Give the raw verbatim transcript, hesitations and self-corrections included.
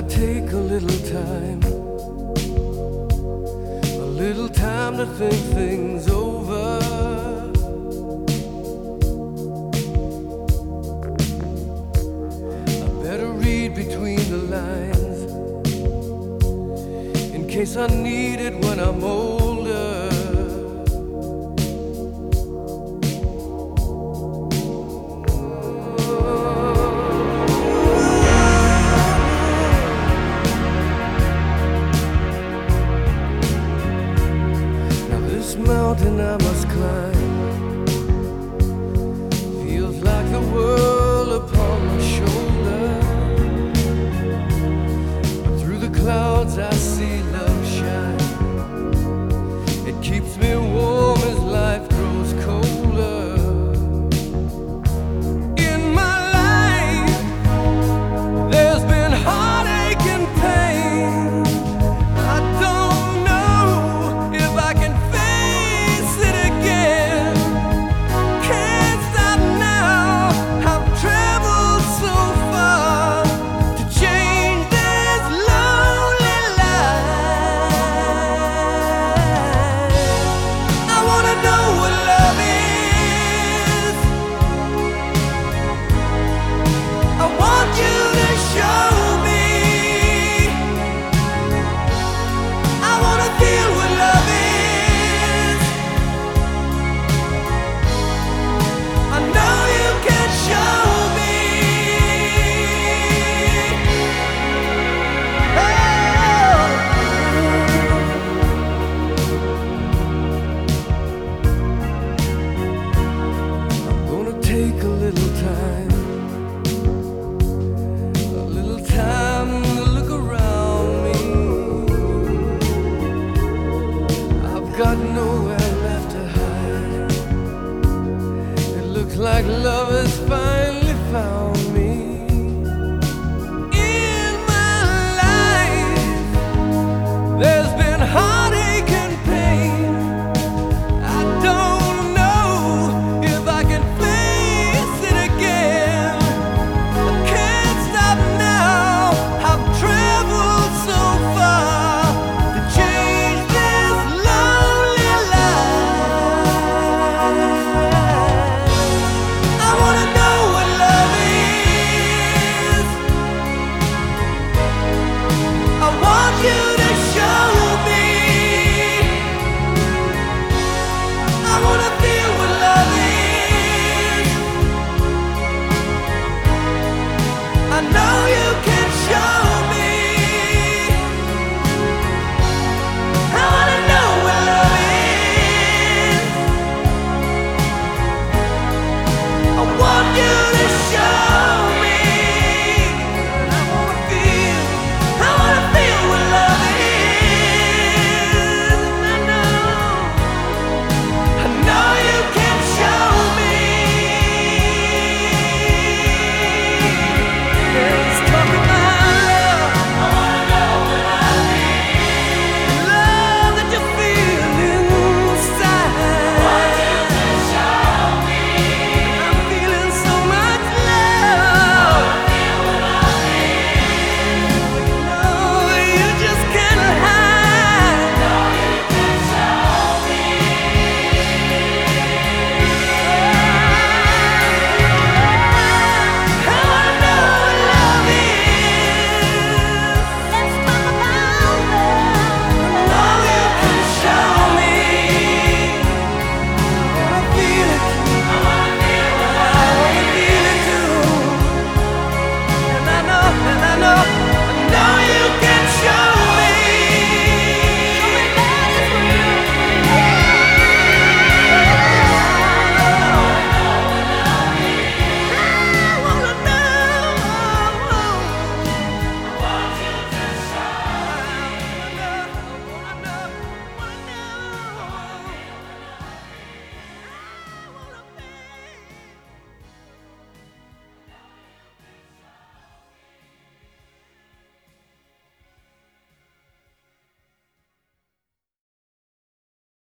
take a little time, a little time to think things over. I better read between the lines in case I need it when I'm older. This mountain I must climb feels like the world upon my shoulder. But through the clouds I see love shine. It keeps me warm as life grows colder. In my life there's been heartache and pain. I don't know if I can take a little time, a little time to look around me. I've got nowhere left to hide. It looks like love is found.